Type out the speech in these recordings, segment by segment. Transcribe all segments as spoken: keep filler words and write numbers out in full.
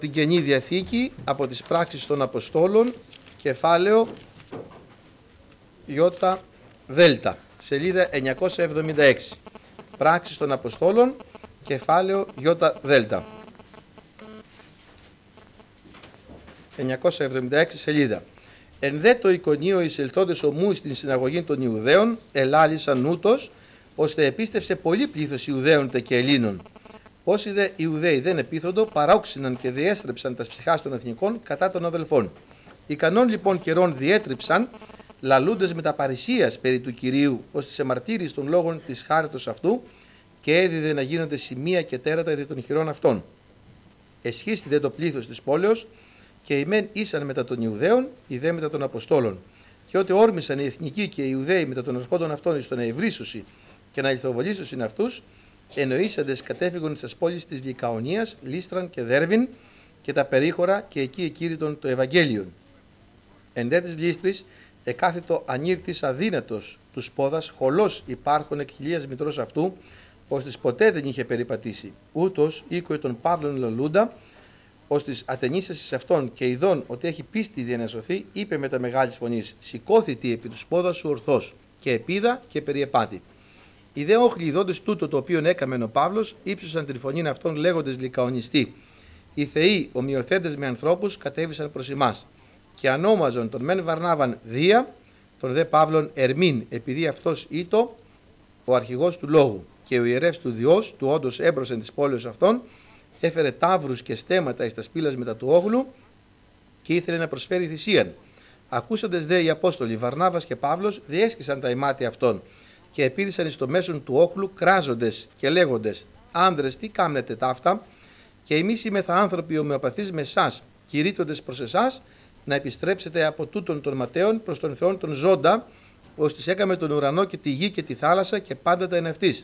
Την Καινή Διαθήκη από τις πράξεις των Αποστόλων, κεφάλαιο Ι Δ, σελίδα εννιακόσια εβδομήντα έξι. Πράξεις των Αποστόλων, κεφάλαιο Ι Δ, εννιακόσια εβδομήντα έξι σελίδα. Εν δε το Ικονείο εισελθόντες ομού στην συναγωγή των Ιουδαίων, ελάλησαν ούτως, ώστε επίστευσε πολύ πλήθος Ιουδαίων τε και Ελλήνων. Όσοι δε Ιουδαίοι δεν επίθοντο, παρόξυναν και διέστρεψαν τα ψυχάς των εθνικών κατά των αδελφών. Ικανών λοιπόν καιρών διέτριψαν, λαλούντες με τα παρησίας περί του Κυρίου, ως τις εμαρτύρεις των λόγων της χάριτος αυτού, και έδιδε να γίνονται σημεία και τέρατα δι' των χειρών αυτών. Εσχίστη δε το πλήθος της πόλεως, και οι μεν ήσαν μετά των Ιουδαίων, οι δε μετά των Αποστόλων. Και ότι όρμησαν οι εθνικοί και οι Ιουδαίοι μετά των αρχόντων αυτών εις το να ευρύσουσι και να λιθοβολήσουσιν αυτούς, εννοήσαντες κατέφυγον στις πόλεις της Λικαονίας, Λίστραν και Δέρβιν και τα περίχωρα, και εκεί εκήρυτον το Ευαγγέλιον. Εν δε της Λίστρης εκάθετο ανήρτης αδύνατος του πόδας, χολός υπάρχον εκ χιλίας μητρός αυτού, ώστις ποτέ δεν είχε περιπατήσει. Ούτως οίκοε των Παύλων λαλούντα, ώστις ατενίσασης αυτόν και ειδών ότι έχει πίστη δια να σωθεί, είπε με τα μεγάλης φωνής: σηκώθητη επί του πόδας σου ορθός, και επίδα και περιεπάτη. Οι δε όχλοι ειδώντες τούτο το οποίον έκαμεν ο Παύλος, ύψωσαν την φωνήν αυτών λέγοντες λικαονιστή. Οι θεοί ομοιοθέτες με ανθρώπους κατέβησαν προς εμάς. Και ανόμαζον τον μεν Βαρνάβαν Δία, τον δε Παύλον Ερμήν, επειδή αυτός ήτο ο αρχηγός του λόγου. Και ο ιερεύς του Διός, του όντως έμπροσεν της πόλεως αυτών, έφερε ταύρους και στέματα εις τα σπήλας μετά του όχλου, και ήθελε να προσφέρει θυσίαν. Ακούσαντες δε οι Απόστολοι Βαρνάβας και Παύλος, διέσχισαν τα ημάτια αυτών, και επίδησαν εις το μέσον του όχλου, κράζοντες και λέγοντες: άνδρες, τι κάμνετε ταύτα, και εμείς είμεθα άνθρωποι ομοιοπαθείς με εσάς, κηρύττοντες προς εσάς να επιστρέψετε από τούτων των ματέων προς τον Θεόν τον ζώντα, ώστις έκαμε τον ουρανό και τη γη και τη θάλασσα και πάντα τα εν αυτής,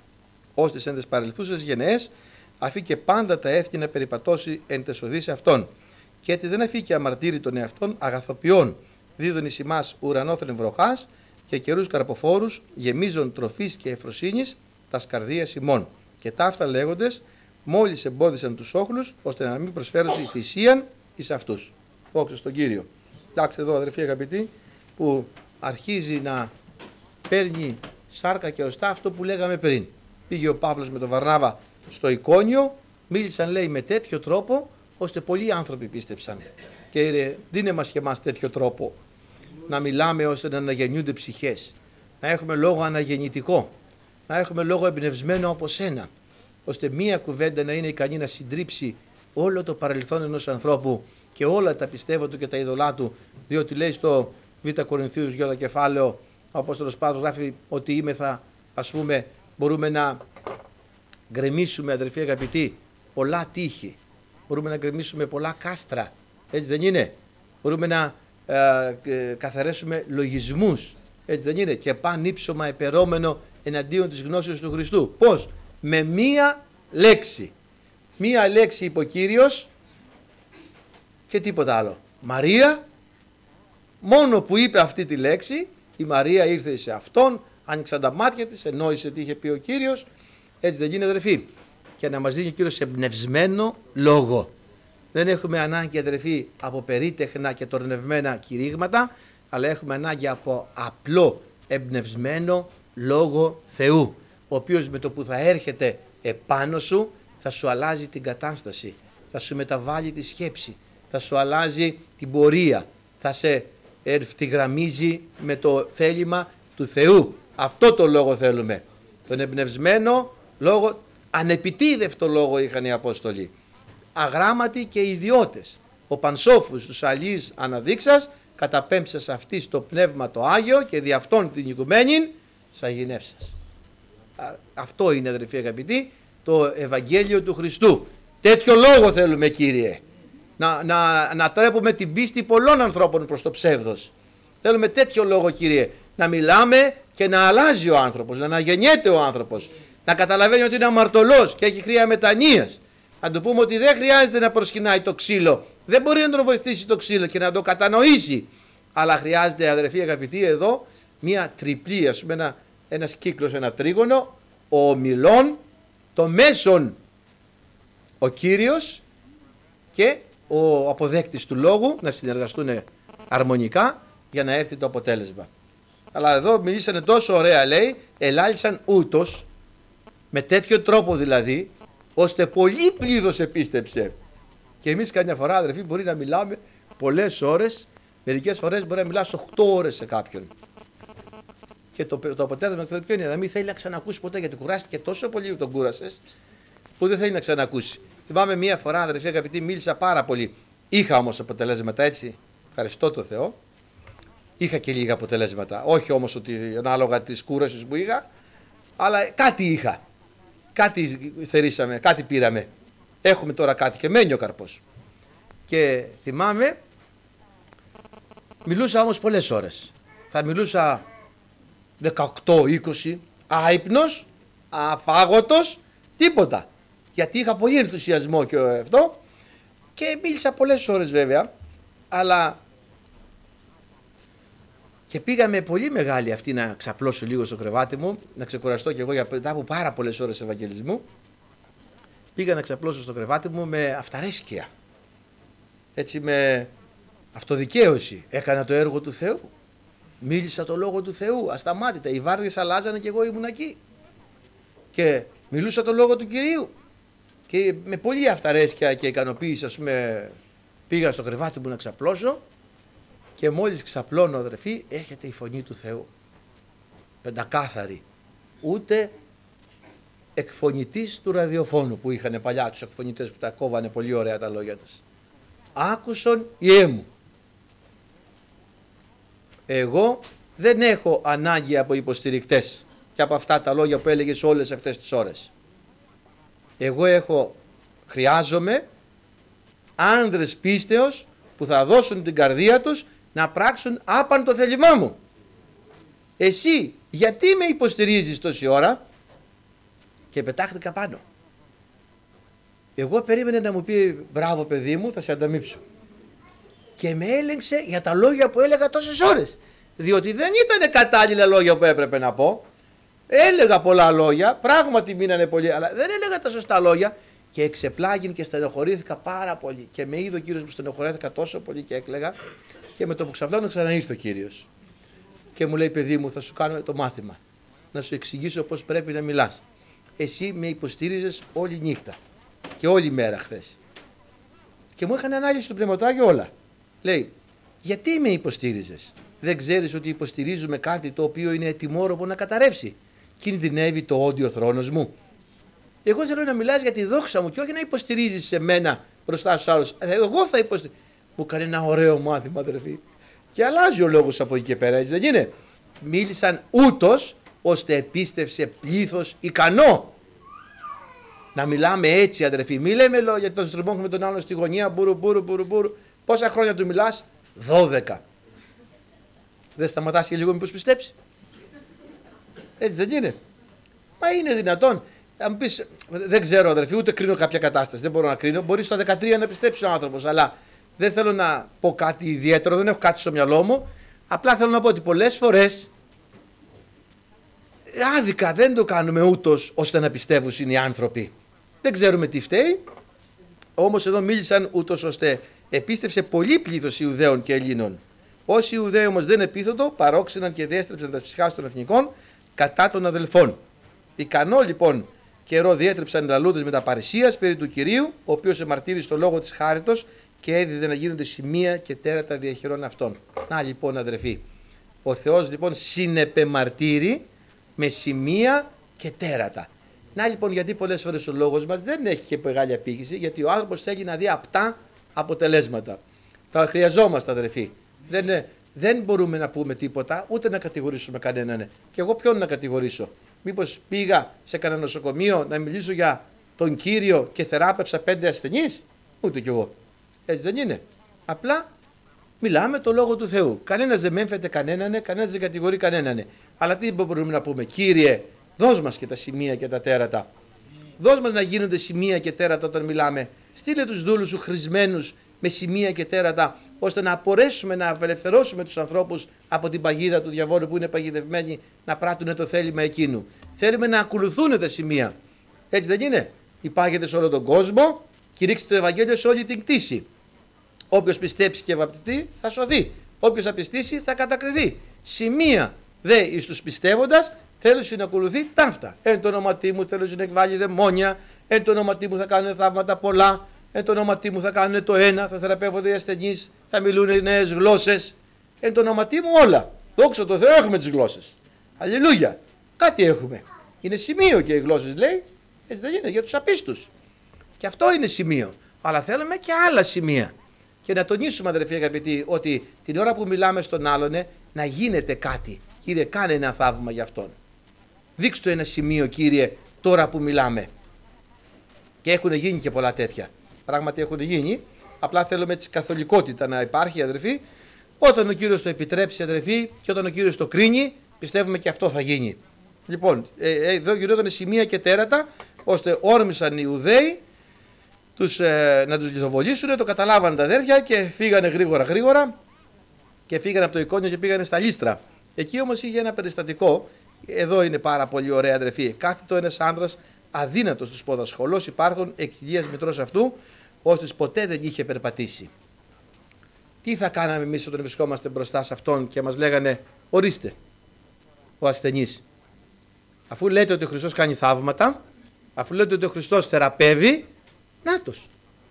ώστις εν τες παρελθούσες γενναίες αφή και πάντα τα έθνη να περιπατώσει εν τες οδείς αυτών. Και έτσι δεν αφήκε αμαρτύρη των εαυτών αγαθοποιών, δίδων εις ημάς ουρανόθεν βροχάς και καιρούς καρποφόρους, γεμίζων τροφής και ευφροσύνης τας καρδίας ημών. Και ταύτα λέγοντες, μόλις εμπόδισαν τους όχλους, ώστε να μην προσφέρουν θυσίαν εις αυτούς. Δόξα στον Κύριο. Εντάξει εδώ αδερφοί αγαπητοί, που αρχίζει να παίρνει σάρκα και οστά αυτό που λέγαμε πριν. Πήγε ο Παύλος με τον Βαρνάβα στο Ικόνιο, μίλησαν λέει με τέτοιο τρόπο, ώστε πολλοί άνθρωποι πίστεψαν. Και ρε, δίνε μας και εμάς τέτοιο τρόπο, να μιλάμε ώστε να αναγεννιούνται ψυχές, να έχουμε λόγο αναγεννητικό, να έχουμε λόγο εμπνευσμένο από σένα, ώστε μία κουβέντα να είναι ικανή να συντρίψει όλο το παρελθόν ενός ανθρώπου και όλα τα πιστεύω του και τα ειδωλά του, διότι λέει στο Β Κορινθίους Ι κεφάλαιο, ο Απόστολος Παύλος γράφει ότι είμεθα, ας πούμε, μπορούμε να γκρεμίσουμε, αδερφοί αγαπητοί, πολλά τείχη, μπορούμε να γκρεμίσουμε πολλά κάστρα, έτσι δεν είναι? Μπορούμε να ε, ε, καθαρέσουμε λογισμούς, έτσι δεν είναι? Και παν ύψωμα επερόμενο εναντίον της γνώσης του Χριστού. Πώς? Με μία λέξη. Μία λέξη είπε ο Κύριος και τίποτα άλλο. Μαρία, μόνο που είπε αυτή τη λέξη, η Μαρία ήρθε σε αυτόν, άνοιξαν τα μάτια της, εννόησε τι είχε πει ο Κύριος, έτσι δεν είναι αδερφοί? Και να μας δίνει ο Κύριος εμπνευσμένο λόγο. Δεν έχουμε ανάγκη αδερφοί από περίτεχνα και τορνευμένα κηρύγματα, αλλά έχουμε ανάγκη από απλό εμπνευσμένο λόγο Θεού, ο οποίος με το που θα έρχεται επάνω σου θα σου αλλάζει την κατάσταση, θα σου μεταβάλει τη σκέψη, θα σου αλλάζει την πορεία, θα σε ευθυγραμμίζει με το θέλημα του Θεού. Αυτό το λόγο θέλουμε, τον εμπνευσμένο λόγο. Ανεπιτίδευτο λόγο είχαν οι Απόστολοι, αγράμματοι και ιδιώτες. Ο Πανσόφους τους αλλοίς αναδείξας, καταπέμψας αυτής το πνεύμα το Άγιο και δι' αυτόν την οικουμένην σαγηνεύσας. Αυτό είναι αδερφοί αγαπητοί το Ευαγγέλιο του Χριστού. Τέτοιο λόγο θέλουμε, Κύριε, να, να, να τρέπουμε την πίστη πολλών ανθρώπων προς το ψεύδος. Θέλουμε τέτοιο λόγο, Κύριε, να μιλάμε και να αλλάζει ο άνθρωπος, να αναγεννιέται ο άνθρωπος, να καταλαβαίνει ότι είναι αμαρτωλός και έχει χρειά μετανοίας. Να του πούμε ότι δεν χρειάζεται να προσκυνάει το ξύλο, δεν μπορεί να τον βοηθήσει το ξύλο και να το κατανοήσει, αλλά χρειάζεται, αδερφοί αγαπητοί, εδώ μια τριπλή, ας πούμε, ένα, ένας κύκλος, ένα τρίγωνο, ο ομιλών, το μέσον ο Κύριος και ο αποδέκτης του λόγου να συνεργαστούν αρμονικά για να έρθει το αποτέλεσμα. Αλλά εδώ μιλήσανε τόσο ωραία, λέει, ελάλησαν ούτως, με τέτοιο τρόπο δηλαδή, ώστε πολύ πλήθος επίστεψε. Και εμείς καμιά φορά, αδερφοί, μπορεί να μιλάμε πολλές ώρες, μερικές φορές μπορεί να μιλάς οκτώ ώρες σε κάποιον. Και το, το αποτέλεσμα του ποιο είναι, να μην θέλει να ξανακούσει ποτέ, γιατί κουράστηκε τόσο πολύ που τον κούρασες, που δεν θέλει να ξανακούσει. Θυμάμαι μία φορά, αδερφοί αγαπητοί, μίλησα πάρα πολύ. Είχα όμως αποτελέσματα, έτσι, ευχαριστώ το Θεό. Είχα και λίγα αποτελέσματα. Όχι όμως ότι ανάλογα της κούρασης που είχα, αλλά κάτι είχα. Κάτι θερήσαμε, κάτι πήραμε. Έχουμε τώρα κάτι και μένει ο καρπός. Και θυμάμαι, μιλούσα όμως πολλές ώρες. Θα μιλούσα δεκαοκτώ είκοσι, άυπνος, αφάγωτος, τίποτα. Γιατί είχα πολύ ενθουσιασμό και αυτό και μίλησα πολλές ώρες βέβαια, αλλά και πήγα με πολύ μεγάλη αυτή να ξαπλώσω λίγο στο κρεβάτι μου, να ξεκουραστώ κι εγώ για μετά από πάρα πολλές ώρες ευαγγελισμού. Πήγα να ξαπλώσω στο κρεβάτι μου με αυταρέσκεια, έτσι, με αυτοδικαίωση. Έκανα το έργο του Θεού, μίλησα το λόγο του Θεού ασταμάτητα, οι βάρδιες αλλάζανε και εγώ ήμουν εκεί και μιλούσα το λόγο του Κυρίου και με πολύ αυταρέσκεια και ικανοποίηση, ας πούμε, πήγα στο κρεβάτι μου να ξαπλώσω και μόλις ξαπλώνω, αδερφοί, έρχεται η φωνή του Θεού, πεντακάθαρη, ούτε εκφωνητής του ραδιοφώνου που είχαν παλιά τους εκφωνητές που τα κόβανε πολύ ωραία τα λόγια τους. Άκουσον Ιε μου. Εγώ δεν έχω ανάγκη από υποστηρικτές και από αυτά τα λόγια που έλεγες όλες αυτές τις ώρες. Εγώ έχω, χρειάζομαι άνδρες πίστεως που θα δώσουν την καρδία τους να πράξουν άπαν το θέλημά μου. Εσύ γιατί με υποστηρίζεις τόση ώρα? Και πετάχτηκα πάνω. Εγώ περίμενε να μου πει μπράβο παιδί μου, θα σε ανταμείψω. Και με έλεγξε για τα λόγια που έλεγα τόσες ώρες. Διότι δεν ήταν κατάλληλα λόγια που έπρεπε να πω. Έλεγα πολλά λόγια, πράγματι μείνανε πολύ, αλλά δεν έλεγα τα σωστά λόγια. Και εξεπλάγην και στενοχωρήθηκα πάρα πολύ. Και με είδε ο Κύριος που στενοχωρήθηκα τόσο πολύ και έκλαιγα. Και με το που ξαφνάνω ξαναήρθε ο Κύριος. Και μου λέει παιδί μου, θα σου κάνω το μάθημα. Να σου εξηγήσω πώς πρέπει να μιλάς. Εσύ με υποστήριζες όλη νύχτα και όλη μέρα χθες. Και μου είχαν ανάλυση του Πνευματικού Άγιο όλα. Λέει, γιατί με υποστήριζες? Δεν ξέρεις ότι υποστηρίζουμε κάτι το οποίο είναι ετοιμόρροπο να καταρρεύσει? Κινδυνεύει το όντιο θρόνος μου. Εγώ θέλω να μιλάς για τη δόξα μου και όχι να υποστηρίζεις σε μένα μπροστά στους άλλους. Εγώ θα υποστηρίζω. Μου έκανε ένα ωραίο μάθημα, αδερφοί. Και αλλάζει ο λόγος από εκεί και πέρα, έτσι δεν είναι? Μίλησαν ούτως ώστε επίστευσε πλήθος ικανό. Να μιλάμε έτσι, αδερφοί. Μη λέμε για τον στριμώχνο με τον άλλον στη γωνία, μπουρου, μπουρου, μπουρου, μπουρου. Πόσα χρόνια του μιλάς? δώδεκα. Δεν σταματάς και λίγο μήπως πιστέψει? Έτσι δεν είναι? Μα είναι δυνατόν? Αν μου πεις, δεν ξέρω αδερφοί, ούτε κρίνω κάποια κατάσταση, δεν μπορώ να κρίνω. Μπορεί στο δεκατρία να πιστέψει ο άνθρωπος, αλλά δεν θέλω να πω κάτι ιδιαίτερο, δεν έχω κάτι στο μυαλό μου. Απλά θέλω να πω ότι πολλές φορές άδικα δεν το κάνουμε ούτως ώστε να πιστεύουν οι άνθρωποι. Δεν ξέρουμε τι φταίει, όμως εδώ μίλησαν ούτως ώστε επίστεψε πολύ πλήθος Ιουδαίων και Ελλήνων. Όσοι Ιουδαίοι όμως δεν επίθετο, παρόξεναν και διέστρεψαν τα ψυχάς των εθνικών κατά των αδελφών. Ικανό λοιπόν καιρό διέτρεψαν λαλούντες με τα παρησίας περί του Κυρίου, ο οποίος εμαρτύρησε το λόγο της χάριτος και έδιδε να γίνονται σημεία και τέρατα διαχειρών αυτών. Να λοιπόν αδερφοί, ο Θεός λοιπόν συνεπεμαρτύρει με σημεία και τέρατα. Να λοιπόν γιατί πολλές φορές ο λόγος μας δεν έχει και μεγάλη απήχηση, γιατί ο άνθρωπος θέλει να δει απτά αποτελέσματα. Τα χρειαζόμαστε αδερφοί. Δεν, δεν μπορούμε να πούμε τίποτα, ούτε να κατηγορήσουμε κανέναν. Και εγώ ποιον να κατηγορήσω? Μήπως πήγα σε κανένα νοσοκομείο να μιλήσω για τον Κύριο και θεράπευσα πέντε ασθενείς? Ούτε κι εγώ. Έτσι δεν είναι? Απλά μιλάμε το λόγο του Θεού. Κανένας δεν μέμφεται κανέναν, κανένας δεν κατηγορεί κανέναν. Αλλά τι μπορούμε να πούμε? Κύριε, δώσ' μας και τα σημεία και τα τέρατα. Δώσ' μας να γίνονται σημεία και τέρατα όταν μιλάμε. Στείλε τους δούλους σου χρησμένους με σημεία και τέρατα, ώστε να μπορέσουμε να απελευθερώσουμε τους ανθρώπους από την παγίδα του διαβόλου που είναι παγιδευμένοι να πράττουν το θέλημα εκείνου. Θέλουμε να ακολουθούν τα σημεία. Έτσι δεν είναι? Υπάγεται σε όλο τον κόσμο Κηρύξτε το Ευαγγέλιο σε όλη την κτήση. Όποιος πιστέψει και βαπτιστεί θα σωθεί. Όποιος απιστήσει θα κατακριθεί. Σημεία δε εις τους πιστεύοντας θέλουν να ακολουθεί ταύτα. Εν το όνοματί μου θέλουν να εκβάλει δαιμόνια. Εν το όνοματί μου θα κάνουν θαύματα πολλά. Εν το όνοματί μου θα κάνουν το ένα. Θα θεραπεύονται οι ασθενείς. Θα μιλούν νέες γλώσσες. Εν το όνοματί μου όλα. Δόξα τω Θεώ, έχουμε τις γλώσσες. Αλληλούια. Κάτι έχουμε. Είναι σημείο και οι γλώσσες λέει. Έτσι δεν είναι για τους απίστους. Και αυτό είναι σημείο. Αλλά θέλουμε και άλλα σημεία. Και να τονίσουμε, αδερφοί αγαπητοί, ότι την ώρα που μιλάμε στον άλλον να γίνεται κάτι. Κύριε, κάνε ένα θαύμα για αυτόν. Δείξτε ένα σημείο, Κύριε, τώρα που μιλάμε. Και έχουν γίνει και πολλά τέτοια. Πράγματι έχουν γίνει. Απλά θέλουμε τη καθολικότητα να υπάρχει, αδερφοί. Όταν ο Κύριος το επιτρέψει, αδερφοί, και όταν ο Κύριος το κρίνει, πιστεύουμε και αυτό θα γίνει. Λοιπόν, εδώ γινόταν σημεία και τέρατα, ώστε όρμησαν οι Ιουδαίοι τους, ε, να τους λιθοβολήσουν, το καταλάβανε τα αδέρφια και φύγανε γρήγορα γρήγορα και φύγανε από το Εικόνιο και πήγανε στα Λύστρα. Εκεί όμως είχε ένα περιστατικό, εδώ είναι πάρα πολύ ωραία, αδερφοί. Κάθετο ένας άνδρας αδύνατος στους πόδας, σχολός υπάρχουν εκ χιλίας μητρός αυτού, ώστε ποτέ δεν είχε περπατήσει. Τι θα κάναμε εμείς όταν βρισκόμαστε μπροστά σε αυτόν και μας λέγανε ορίστε ο ασθενής. Αφού λέτε ότι ο Χριστός κάνει θαύματα, αφού λέτε ότι ο Χριστός θεραπεύει, νάτος.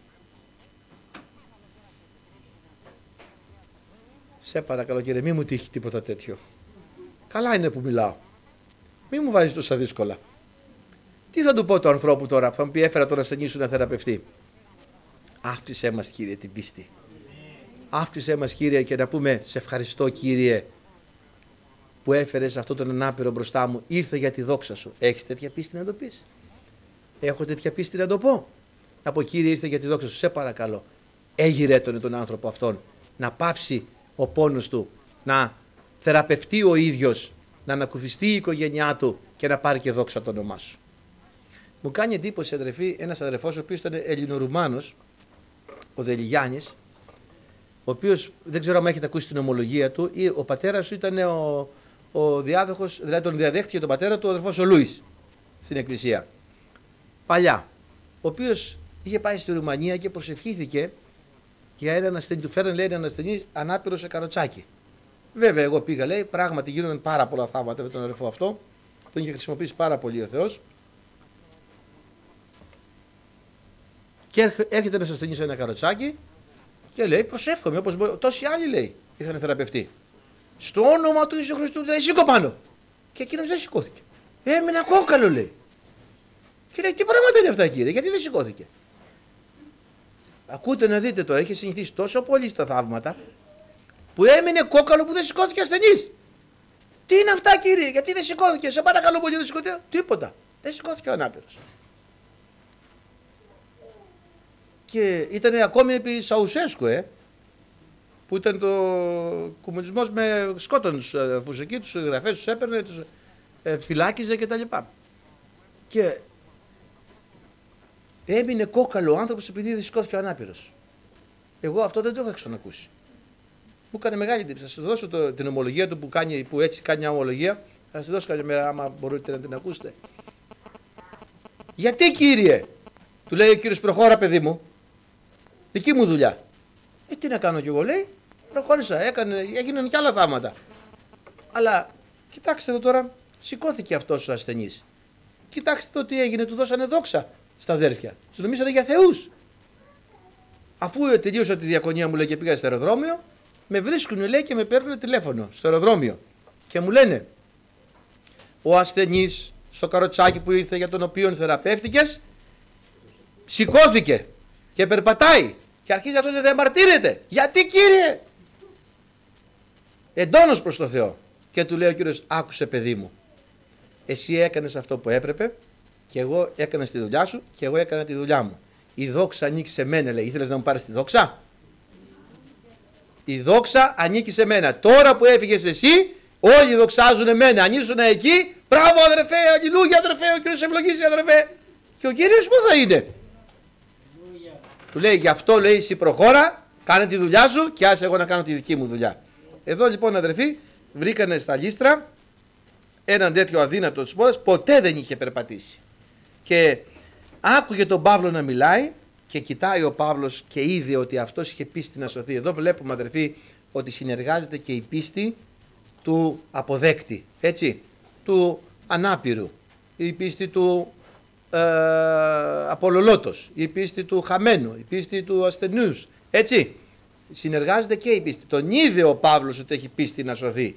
Σε παρακαλώ Κύριε, μη μου τύχει τίποτα τέτοιο. Καλά είναι που μιλάω. Μη μου βάζεις τόσα δύσκολα. Τι θα του πω του ανθρώπου τώρα που θα μου πει έφερα τον ασθενή σου να θεραπευτεί. Αύξησέ μας Κύριε την πίστη. Αύξησέ μας Κύριε και να πούμε σε ευχαριστώ Κύριε που έφερες αυτόν τον ανάπηρο μπροστά μου. Ήρθε για τη δόξα σου. Έχεις τέτοια πίστη να το πεις? Έχω τέτοια πίστη να το πω? Να πω Κύριε ήρθε για τη δόξα σου. Σε παρακαλώ. Έγειρε τον τον άνθρωπο αυτόν. Να πάψει ο πόνος του. Να θεραπευτεί ο ίδιος. Να ανακουφιστεί η οικογένειά του και να πάρει και δόξα το όνομά σου. Μου κάνει εντύπωση αδερφή ένας αδερφός ο οποίος ήταν Ελληνορουμάνος, ο Δελιγιάννης, ο οποίος δεν ξέρω αν έχετε ακούσει την ομολογία του, ή ο πατέρας του ήταν ο, ο διάδοχος, δηλαδή τον διαδέχτηκε τον πατέρα του ο αδερφός ο Λούις στην εκκλησία. Παλιά. Ο οποίος είχε πάει στη Ρουμανία και προσευχήθηκε για έναν ασθενή, του φέρνει λέει έναν ασθενή ανάπηρο σε καροτσάκι. Βέβαια, εγώ πήγα, λέει, πράγματι γίνονταν πάρα πολλά θαύματα με τον αδερφό αυτό, τον είχε χρησιμοποιήσει πάρα πολύ ο Θεός. Και έρχεται ένας ασθενής σε ένα καροτσάκι και λέει: προσεύχομαι όπως μπορεί. Τόσοι άλλοι λέει είχαν θεραπευτεί. Στο όνομα του Ιησού Χριστού, λέει: σήκω πάνω. Και εκείνος δεν σηκώθηκε. Έμεινε κόκαλο, λέει. Και λέει: τι πράγματα είναι αυτά, κύριε, γιατί δεν σηκώθηκε? Ακούτε να δείτε τώρα, είχε συνηθίσει τόσο πολύ στα θαύματα που έμεινε κόκαλο που δεν σηκώθηκε ασθενής. Τι είναι αυτά, κύριε, γιατί δεν σηκώθηκε? Σε παρακαλώ πολύ, δεν σηκώθηκε. Τίποτα. Δεν σηκώθηκε ο ανάπηρος. Και ήταν ακόμη επί Σαουσέσκου, ε, που ήταν το κομμουνισμός με σκότωνους φουσική, τους γραφές τους έπαιρνε, τους ε, φυλάκιζε κτλ. Και έμεινε κόκαλο ο άνθρωπος επειδή δεν σηκώθηκε ο ανάπηρος. Εγώ αυτό δεν το είχα ξανακούσει. Μου έκανε μεγάλη εντύπωση. Θα σας δώσω το, την ομολογία του που, κάνει, που έτσι κάνει μια ομολογία. Θα σας δώσω κάποια μέρα άμα μπορείτε να την ακούσετε. Γιατί, κύριε? Του λέει ο κύριος: προχώρα παιδί μου. Δική μου δουλειά. Ε, τι να κάνω κι εγώ, λέει. Προχώρησα, έκανε, έγιναν κι άλλα θαύματα. Αλλά κοιτάξτε εδώ τώρα, σηκώθηκε αυτός ο ασθενής. Κοιτάξτε εδώ τι έγινε, του δώσανε δόξα στα αδέρφια. Του νομίσανε για θεούς. Αφού τελείωσα τη διακονία μου, λέει, και πήγα στο αεροδρόμιο, με βρίσκουν, λέει, και με παίρνουν τηλέφωνο στο αεροδρόμιο. Και μου λένε: ο ασθενής στο καροτσάκι που ήρθε για τον οποίο θεραπεύτηκες, σηκώθηκε και περπατάει. Και αρχίζει αυτός να διαμαρτύρεται. Γιατί, κύριε? Εντόνως προς το Θεό. Και του λέει ο Κύριος: άκουσε παιδί μου, εσύ έκανες αυτό που έπρεπε και εγώ έκανα τη δουλειά σου και εγώ έκανα τη δουλειά μου. Η δόξα ανήκει σε μένα, λέει. Ήθελες να μου πάρεις τη δόξα? Η δόξα ανήκει σε μένα. Τώρα που έφυγες εσύ, όλοι δοξάζουν εμένα. Αν ήσουν εκεί, μπράβο αδερφέ, αλληλούια αδερφέ, ο Κύριος ευλογήσει αδερφέ. Και ο Κύριος πού θα είναι? Του λέει: γι' αυτό, λέει, εσύ προχώρα, κάνε τη δουλειά σου και άσε εγώ να κάνω τη δική μου δουλειά. Εδώ λοιπόν, αδερφοί, βρήκανε στα Λύστρα έναν τέτοιο αδύνατο της πόδας, ποτέ δεν είχε περπατήσει. Και άκουγε τον Παύλο να μιλάει και κοιτάει ο Παύλος και είδε ότι αυτός είχε πίστη να σωθεί. Εδώ βλέπουμε, αδερφοί, ότι συνεργάζεται και η πίστη του αποδέκτη, έτσι, του ανάπηρου, η πίστη του ε, απολολότος, η πίστη του χαμένου, η πίστη του ασθενούς, έτσι. Συνεργάζεται και η πίστη. Τον είδε ο Παύλος ότι έχει πίστη να σωθεί.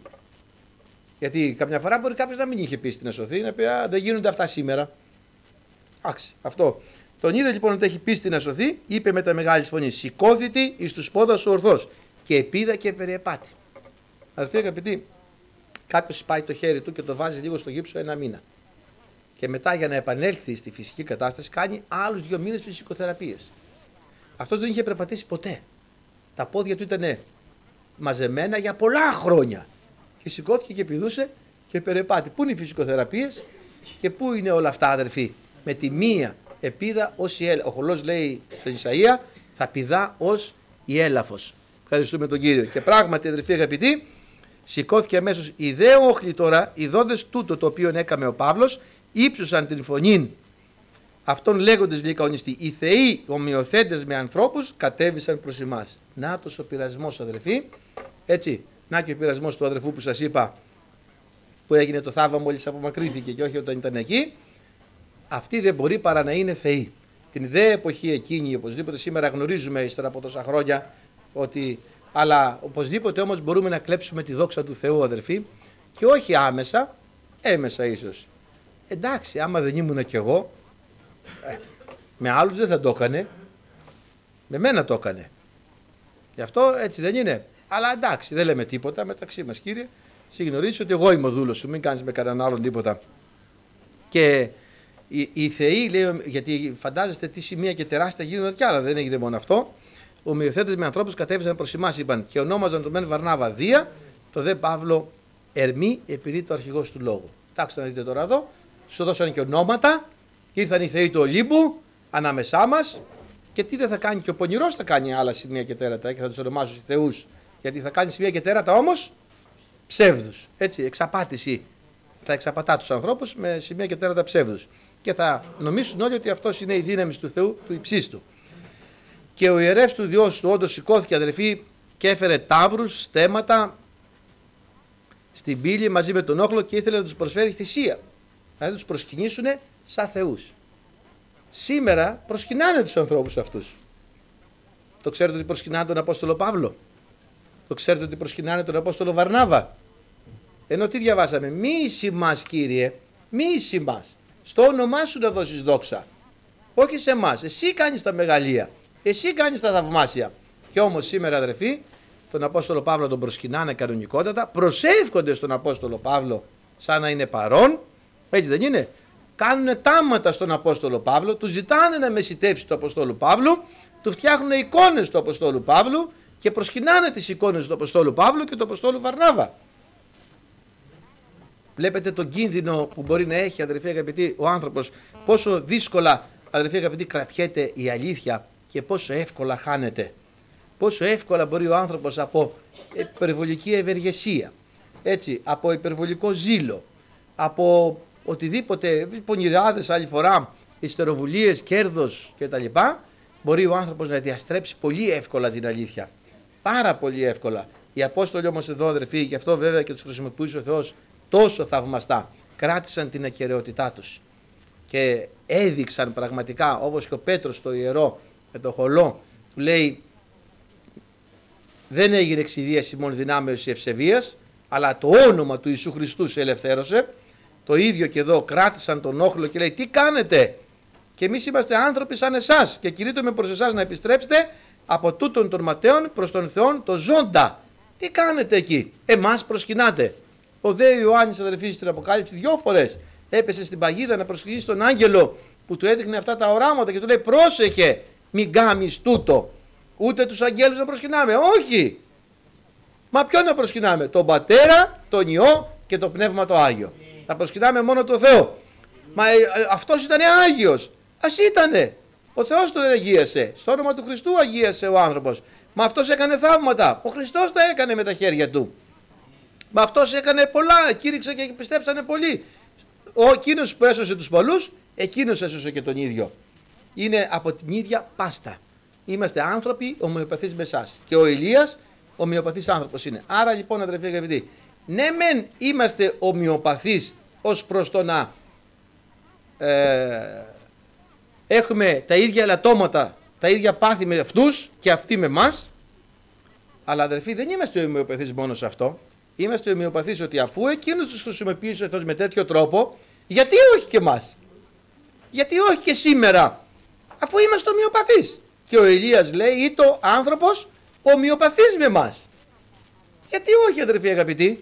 Γιατί καμιά φορά μπορεί κάποιος να μην είχε πίστη να σωθεί, να πει α, δεν γίνονται αυτά σήμερα. Άξι, αυτό. Τον είδε λοιπόν ότι έχει πίστη να σωθεί, είπε με τα μεγάλη φωνή: σηκώθητη εις τους πόδας σου ορθός, και επίδα και περιεπάτη. Αδελφοί αγαπητοί, κάποιος πάει το χέρι του και το βάζει λίγο στο γύψο ένα μήνα. Και μετά για να επανέλθει στη φυσική κατάσταση κάνει άλλους δύο μήνες φυσικοθεραπείες. Αυτός δεν είχε περπατήσει ποτέ. Τα πόδια του ήταν μαζεμένα για πολλά χρόνια. Και σηκώθηκε και πηδούσε και περεπάτη. Πού είναι οι φυσικοθεραπείες και πού είναι όλα αυτά, αδερφοί? Με τη μία επίδα ως η έλαφος. Ο χολός λέει στον Ισαΐα, θα πηδά ως η έλαφος. Ευχαριστούμε τον Κύριο. Και πράγματι, αδερφοί αγαπητοί, σηκώθηκε αμέσως. Οι δε όχλοι τώρα, οι δόντες τούτο το οποίο έκαμε ο Παύλος, ύψουσαν την φωνήν αυτόν λέγοντες λυκαονιστοί. Οι θεοί ομοιοθέτες με ανθρώπους κατέβησαν προς εμάς. Νάτος ο πειρασμός, αδερφοί. Έτσι, να και ο πειρασμός του αδερφού που σας είπα, που έγινε το θαύμα μόλις απομακρύθηκε και όχι όταν ήταν εκεί. Αυτοί δεν μπορεί παρά να είναι θεοί. Την ιδέα εποχή εκείνη, οπωσδήποτε σήμερα γνωρίζουμε ύστερα από τόσα χρόνια, ότι, αλλά οπωσδήποτε όμως μπορούμε να κλέψουμε τη δόξα του Θεού, αδερφοί, και όχι άμεσα, έμεσα ίσως. Εντάξει, άμα δεν ήμουνα κι εγώ, ε, με άλλους δεν θα το έκανε, με μένα το έκανε. Γι' αυτό έτσι δεν είναι. Αλλά εντάξει, δεν λέμε τίποτα μεταξύ μας, Κύριε. Συγνωρίζεις ότι εγώ είμαι ο δούλος σου, μην κάνεις με κανέναν άλλον τίποτα. Και οι, οι θεοί, λέει, γιατί φαντάζεστε τι σημεία και τεράστια γίνονται κι άλλα, δεν έγινε μόνο αυτό. Ομοιοθέτες με ανθρώπους κατέβησαν προς εμάς, είπαν, και ονόμαζαν τον μεν Βαρνάβα Δία, το δε Παύλο Ερμή, επειδή το αρχηγός του λόγου. Κοιτάξτε να δείτε τώρα εδώ, σου δώσαν και ονόματα, ήρθαν οι θεοί του Ολύμπου ανάμεσά μας. Και τι δεν θα κάνει και ο πονηρός, θα κάνει άλλα σημεία και τέρατα και θα τους ονομάσουν θεούς. Γιατί θα κάνει σημεία και τέρατα όμως ψεύδους. Έτσι, εξαπάτηση. Θα εξαπατά τους ανθρώπους με σημεία και τέρατα ψεύδους. Και θα νομίσουν όλοι ότι αυτός είναι η δύναμη του Θεού, του υψίστου. Και ο ιερεύς του Διός του όντως σηκώθηκε, αδερφοί, και έφερε ταύρους, στέματα στην πύλη μαζί με τον όχλο και ήθελε να τους προσφέρει θυσία. Να τους προσκυνήσουν σαν θεούς. Σήμερα προσκυνάνε τους ανθρώπους αυτούς. Το ξέρετε ότι προσκυνάνε τον Απόστολο Παύλο? Το ξέρετε ότι προσκυνάνε τον Απόστολο Βαρνάβα? Ενώ τι διαβάσαμε? Μη εις μας, Κύριε, μη εις μας. Στο όνομά σου να δώσεις δόξα. Όχι σε εμάς. Εσύ κάνεις τα μεγαλεία. Εσύ κάνεις τα θαυμάσια. Και όμως σήμερα, αδερφοί, τον Απόστολο Παύλο τον προσκυνάνε κανονικότατα. Προσεύχονται στον Απόστολο Παύλο σαν να είναι παρόν. Έτσι δεν είναι? Κάνουν τάματα στον Απόστολο Παύλο, του ζητάνε να μεσιτεύσει του Αποστόλου Παύλου, του φτιάχνουν εικόνες του Αποστόλου Παύλου και προσκυνάνε τις εικόνες του Αποστόλου Παύλου και του Αποστόλου Βαρνάβα. Βλέπετε τον κίνδυνο που μπορεί να έχει, αδερφοί αγαπητοί, ο άνθρωπος, πόσο δύσκολα, αδερφοί αγαπητοί, κρατιέται η αλήθεια και πόσο εύκολα χάνεται. Πόσο εύκολα μπορεί ο άνθρωπος από υπερβολική ευεργεσία, έτσι, από υπερβολικό ζήλο, από οτιδήποτε, πονηράδες άλλη φορά, ιστεροβουλίες, κέρδος κτλ. Μπορεί ο άνθρωπος να διαστρέψει πολύ εύκολα την αλήθεια. Πάρα πολύ εύκολα. Οι Απόστολοι όμως εδώ, αδερφοί, γι' αυτό βέβαια και τους χρησιμοποιούσε ο Θεός τόσο θαυμαστά, κράτησαν την ακεραιότητά τους και έδειξαν πραγματικά, όπως και ο Πέτρος το ιερό με το χολό του λέει, δεν έγινε εξιδίαση μόνο δυνάμεως ευσεβίας, αλλά το όνομα του Ιησού Χριστού σε ελευθέρωσε. Το ίδιο και εδώ, κράτησαν τον όχλο και λέει, τι κάνετε? Και εμείς είμαστε άνθρωποι σαν εσάς και κηρύττουμε προς εσάς να επιστρέψετε από τούτον των ματέων προς τον Θεόν το ζώντα. Τι κάνετε εκεί? Εμάς προσκυνάτε. Ο δε Ιωάννης, αδερφοί, στην Αποκάλυψη δυο φορές έπεσε στην παγίδα να προσκυνήσει τον άγγελο που του έδειχνε αυτά τα οράματα και του λέει, πρόσεχε, μην κάνεις τούτο. Ούτε τους αγγέλους να προσκυνάμε. Όχι. Μα ποιον να προσκυνάμε? Τον Πατέρα, τον Υιό και το Πνεύμα το Άγιο. Θα προσκυνάμε μόνο τον Θεό. Μα ε, ε, αυτός ήταν Άγιος. Ας ήτανε. Ο Θεός τον αγίασε. Στο όνομα του Χριστού αγίασε ο άνθρωπος. Μα αυτός έκανε θαύματα. Ο Χριστός τα έκανε με τα χέρια του. Μα αυτός έκανε πολλά. Κήρυξε και πιστέψανε πολλοί. Ο εκείνος που έσωσε τους πολλούς, εκείνος έσωσε και τον ίδιο. είναι από την ίδια πάστα. Είμαστε άνθρωποι ομοιοπαθείς με εσάς. Και ο Ηλίας ομοιοπαθής άνθρωπος είναι. Άρα λοιπόν, αδερφοί αγαπητοί, ναι μεν είμαστε ομοιοπαθείς ως προς το να ε, έχουμε τα ίδια ελαττώματα, τα ίδια πάθη με αυτούς και αυτοί με εμάς, αλλά αδερφοί δεν είμαστε ομοιοπαθείς μόνο σε αυτό. Είμαστε ομοιοπαθείς ότι αφού εκείνους τους χρησιμοποιήσει αυτός με τέτοιο τρόπο, γιατί όχι και εμάς? Γιατί όχι και σήμερα, αφού είμαστε ομοιοπαθείς? Και ο Ηλίας λέει, ήτο άνθρωπος ομοιοπαθής με εμάς. Γιατί όχι, αδερφοί αγαπητοί,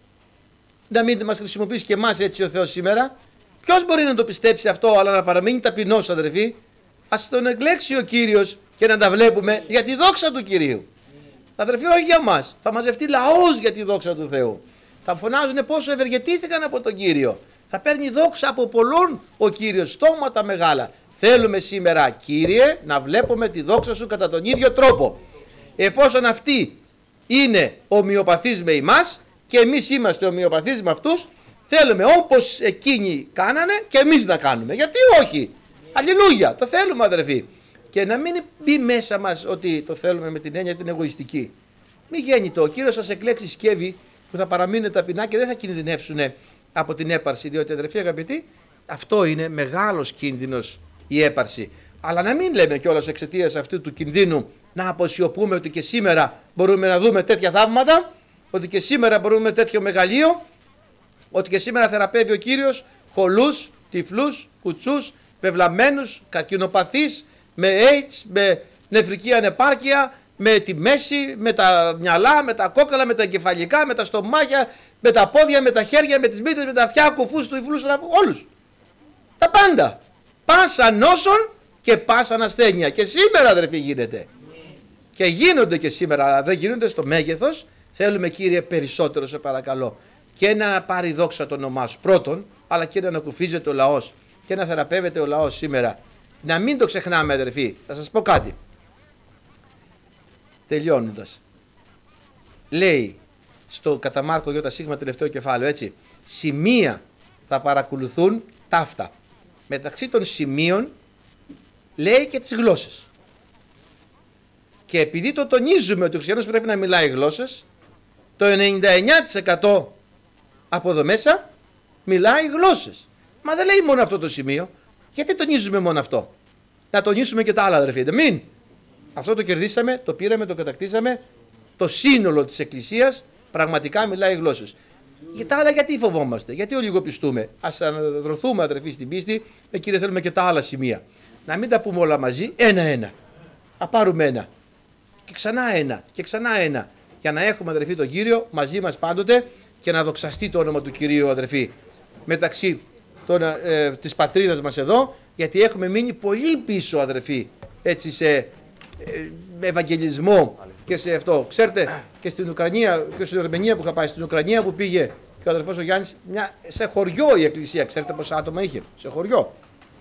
να μην μας χρησιμοποιήσει και εμάς έτσι ο Θεός σήμερα? Ποιος μπορεί να το πιστέψει αυτό, αλλά να παραμείνει ταπεινός, αδερφοί? Ας τον εκλέξει ο Κύριος και να τα βλέπουμε για τη δόξα του Κυρίου. Αδερφοί, όχι για μας. Θα μαζευτεί λαός για τη δόξα του Θεού. Θα φωνάζουν πόσο ευεργετήθηκαν από τον Κύριο. Θα παίρνει δόξα από πολλών ο Κύριος, στόματα μεγάλα. Θέλουμε σήμερα, Κύριε, να βλέπουμε τη δόξα σου κατά τον ίδιο τρόπο. Εφόσον αυτοί είναι ομοιοπαθείς με εμάς και εμείς είμαστε ομοιοπαθείς με αυτούς, θέλουμε όπως εκείνοι κάνανε και εμείς να κάνουμε. Γιατί όχι? Αλληλούια, το θέλουμε, αδερφοί. Και να μην μπει μέσα μας ότι το θέλουμε με την έννοια την εγωιστική. Μη γέννητο, ο Κύριος σας εκλέξει σκεύη που θα παραμείνουν ταπεινά και δεν θα κινδυνεύσουν από την έπαρση. Διότι, αδερφοί αγαπητοί, αυτό είναι μεγάλος κίνδυνος, η έπαρση. Αλλά να μην λέμε κιόλας εξαιτίας αυτού του κινδύνου να αποσιωπούμε ότι και σήμερα μπορούμε να δούμε τέτοια θαύματα, ότι και σήμερα μπορούμε τέτοιο μεγαλείο, ότι και σήμερα θεραπεύει ο Κύριος χολούς, τυφλούς, κουτσούς, πευλαμένους, καρκινοπαθείς, με AIDS, με νεφρική ανεπάρκεια, με τη μέση, με τα μυαλά, με τα κόκαλα, με τα εγκεφαλικά, με τα στομάχια, με τα πόδια, με τα χέρια, με τις μύτες, με τα αυτιά, κουφούς, τυφλούς, όλους. Τα πάντα. Πάσα νόσον και πάσα ασθένεια. Και σήμερα, αδερφοί, γίνεται. Και γίνονται και σήμερα, αλλά δεν γίνονται στο μέγεθος. Θέλουμε, Κύριε, περισσότερο, σε παρακαλώ. Και να πάρει δόξα το όνομά σου πρώτον, αλλά και να ανακουφίζεται ο λαός και να θεραπεύεται ο λαός σήμερα. Να μην το ξεχνάμε, αδερφοί. Θα σας πω κάτι. Τελειώνοντας. Λέει στο κατά Μάρκο Ι σίγμα τελευταίο κεφάλαιο, έτσι. Σημεία θα παρακολουθούν ταύτα. Μεταξύ των σημείων λέει και τις γλώσσες. Και επειδή το τονίζουμε ότι ο χριστιανός πρέπει να μιλάει γλώσσες, το ενενήντα εννιά τοις εκατό από εδώ μέσα μιλάει γλώσσες. Μα δεν λέει μόνο αυτό το σημείο. Γιατί τονίζουμε μόνο αυτό? Να τονίσουμε και τα άλλα, αδερφοί. Δεν μην. Αυτό το κερδίσαμε, το πήραμε, το κατακτήσαμε. Το σύνολο της Εκκλησίας πραγματικά μιλάει γλώσσες. Για τα άλλα γιατί φοβόμαστε? Γιατί ολιγοπιστούμε? Ας αναδροθούμε, αδερφοί, στην πίστη. Ε, Κύριε, θέλουμε και τα άλλα σημεία. Να μην τα πούμε όλα μαζί, ένα-ένα. Α πάρουμε ένα. Και ξανά ένα. Και ξανά ένα. Για να έχουμε, αδερφοί, τον Κύριο μαζί μας πάντοτε και να δοξαστεί το όνομα του Κυρίου, αδερφοί, μεταξύ των, ε, της πατρίδας μας εδώ, γιατί έχουμε μείνει πολύ πίσω, αδερφοί, έτσι σε ε, ευαγγελισμό και σε αυτό. Ξέρετε, και στην Ουκρανία και στην Αρμενία που είχα πάει, στην Ουκρανία που πήγε και ο αδερφός ο Γιάννης, μια, σε χωριό η εκκλησία, ξέρετε πόσα άτομα είχε? Σε χωριό.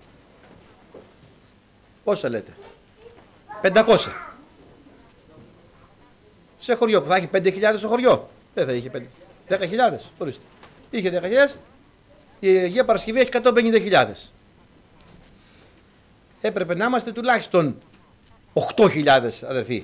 Πόσα λέτε? πεντακόσια. Σε χωριό που θα έχει πέντε χιλιάδες στο χωριό. Δεν θα είχε πέντε. δέκα χιλιάδες. Ορίστε. Είχε δέκα χιλιάδες. Η Αγία Παρασκευή έχει εκατόν πενήντα χιλιάδες. Έπρεπε να είμαστε τουλάχιστον οκτώ χιλιάδες, αδερφοί.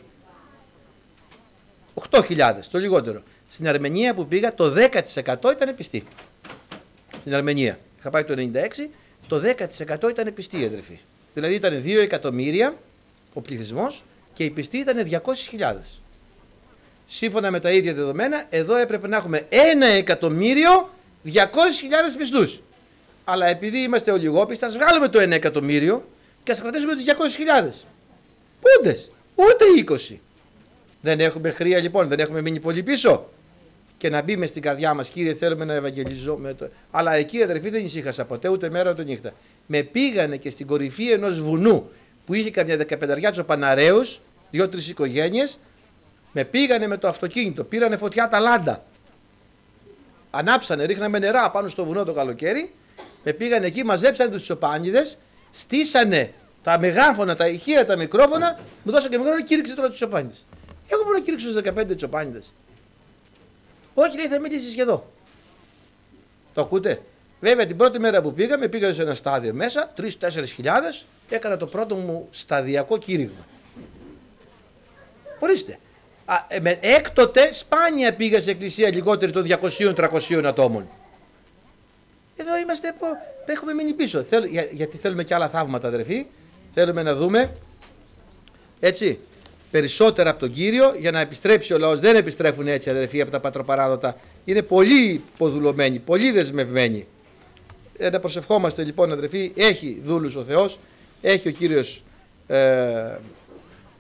οκτώ χιλιάδες, το λιγότερο. Στην Αρμενία που πήγα το δέκα τοις εκατό ήταν πιστοί. Στην Αρμενία. Είχα πάει το ενενήντα έξι, το δέκα τοις εκατό ήταν πιστοί, αδερφοί. Δηλαδή ήταν δύο εκατομμύρια ο πληθυσμός και οι πιστοί ήταν διακόσιες χιλιάδες. Σύμφωνα με τα ίδια δεδομένα, εδώ έπρεπε να έχουμε ένα εκατομμύριο διακόσιες χιλιάδες πιστούς. Αλλά επειδή είμαστε ολιγόπιστοι, ας βγάλουμε το ένα εκατομμύριο και ας κρατήσουμε τους διακόσιες χιλιάδες. Πούντες, ούτε είκοσι. Δεν έχουμε χρία λοιπόν, δεν έχουμε μείνει πολύ πίσω. Και να μπει μες στην καρδιά μας, Κύριε, θέλουμε να ευαγγελιζούμε. Το... Αλλά εκεί, αδερφοί, δεν ησύχασα ποτέ, ούτε μέρα ούτε νύχτα. Με πήγανε και στην κορυφή ενός βουνού που είχε καμιά δεκαπενταριά τσοπαναραίους, δύο-τρεις οικογένειες. Με πήγανε με το αυτοκίνητο, πήρανε φωτιά τα λάντα. Ανάψανε, ρίχναμε νερά πάνω στο βουνό το καλοκαίρι. Με πήγανε εκεί, μαζέψανε τους τσοπάνιδες, στήσανε τα μεγάφωνα, τα ηχεία, τα μικρόφωνα, μου δώσανε και μικρόφωνα και κήρυξε τώρα τους τσοπάνιδες. Εγώ μπορώ να κήρυξω στους δεκαπέντε τσοπάνιδες. Όχι, λέει, θα μιλήσεις και εδώ. Το ακούτε? Βέβαια την πρώτη μέρα που πήγαμε, πήγα σε ένα στάδιο μέσα, τρεις τέσσερις χιλιάδες, έκανα το πρώτο μου σταδιακό κήρυγμα. Ορίστε. Α, ε, με, έκτοτε σπάνια πήγα σε εκκλησία λιγότερη των διακοσίων με τριακοσίων ατόμων. Εδώ είμαστε, πω, έχουμε μείνει πίσω. Θέλ, για, γιατί θέλουμε και άλλα θαύματα, αδερφοί. Θέλουμε να δούμε, έτσι, περισσότερα από τον Κύριο για να επιστρέψει ο λαός. Δεν επιστρέφουν έτσι, αδερφοί, από τα πατροπαράδοτα. Είναι πολύ υποδουλωμένοι, πολύ δεσμευμένοι. Ε, να προσευχόμαστε λοιπόν, αδερφοί. Έχει δούλους ο Θεός, έχει ο Κύριος ε,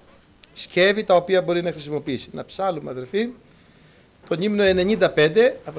σκεύη τα οποία μπορεί να χρησιμοποιήσει. Να ψάλουμε, αδερφοί, τον ύμνο ενενήντα πέντε.